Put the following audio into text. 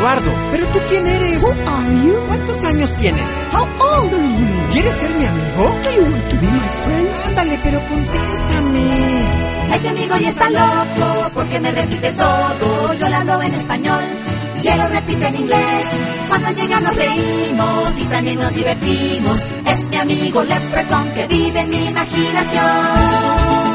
Eduardo. ¿Pero tú quién eres? Who are you? ¿Cuántos años tienes? How old are you? ¿Quieres ser mi amigo? Do you want to be my friend? Ándale, pero contéstame. Este amigo ya está loco porque me repite todo. Yo le hablo en español y él lo repite en inglés. Cuando llega nos reímos y también nos divertimos. Es mi amigo Leprechaun que vive en mi imaginación.